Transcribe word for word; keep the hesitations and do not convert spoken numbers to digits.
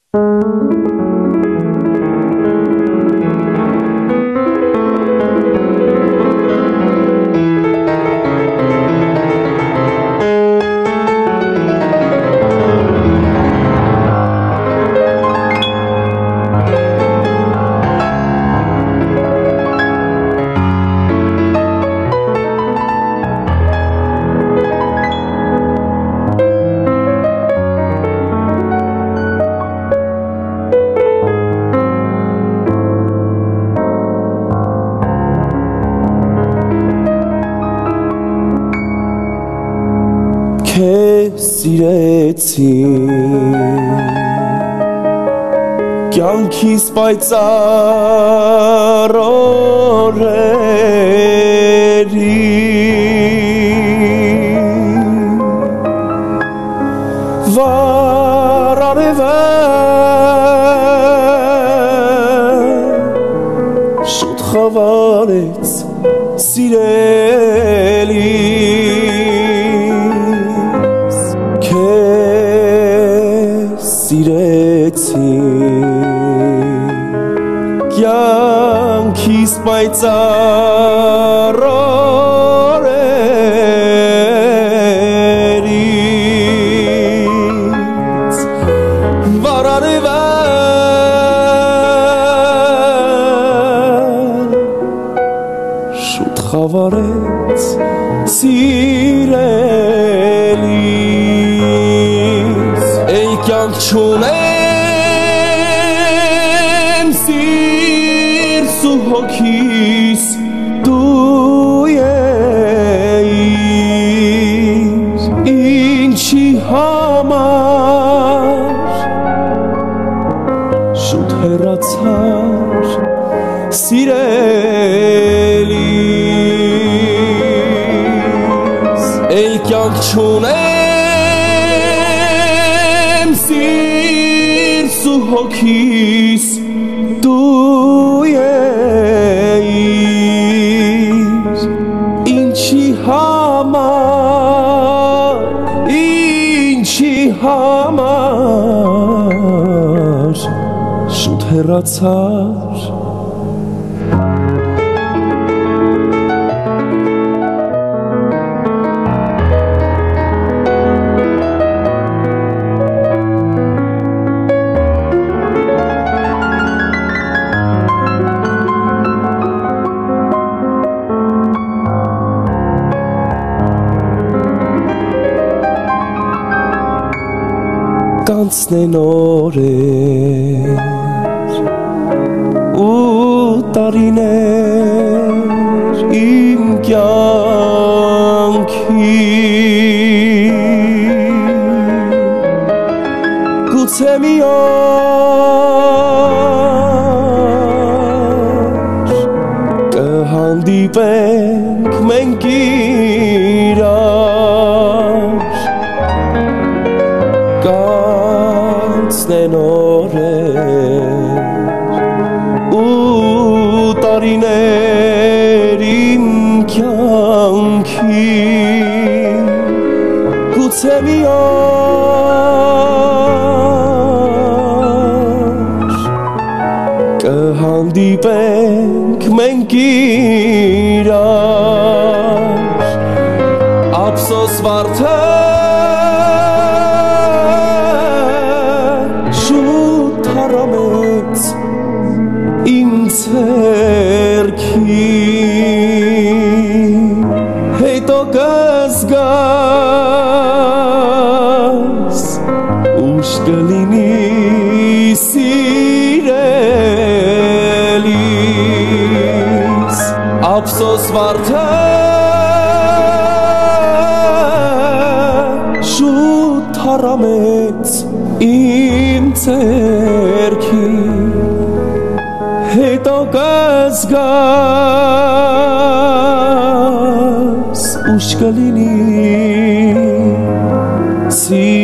Սիրեցի կյանքիս պայծառ օրերի վառ արևը շուտ խավարեց սիրելի Սիրեցի կյանքիս պայծառ օրերից վառ արևը շուտ խավարեց սիրելիս Ey կյանք չունեմ սիրս ու հոգիս դու ես ինչի համար շուտ հեռացար սիրելիս Ey կյանք չունեմ սիրս ու հոգիս դու ես ինչի համար ինչի համար շուտ հեռացար Կանցնեն օրեր ու տարիներ իմ կյանքի գուցե մի օր կհանդիպենք մենք իրար Կանցնեն օրեր ու տարիներ իմ կյանքի գուցե մի օր կհանդիպենք մենք իրար ափսոս վարդը Հարամեց իմ ձեռքի հետո կզգաս ուշ կլինի սիրելիս ափսոս վարդը շուտ հարամեց իմ ձեռքի հետո կզգաս ուշ կլինի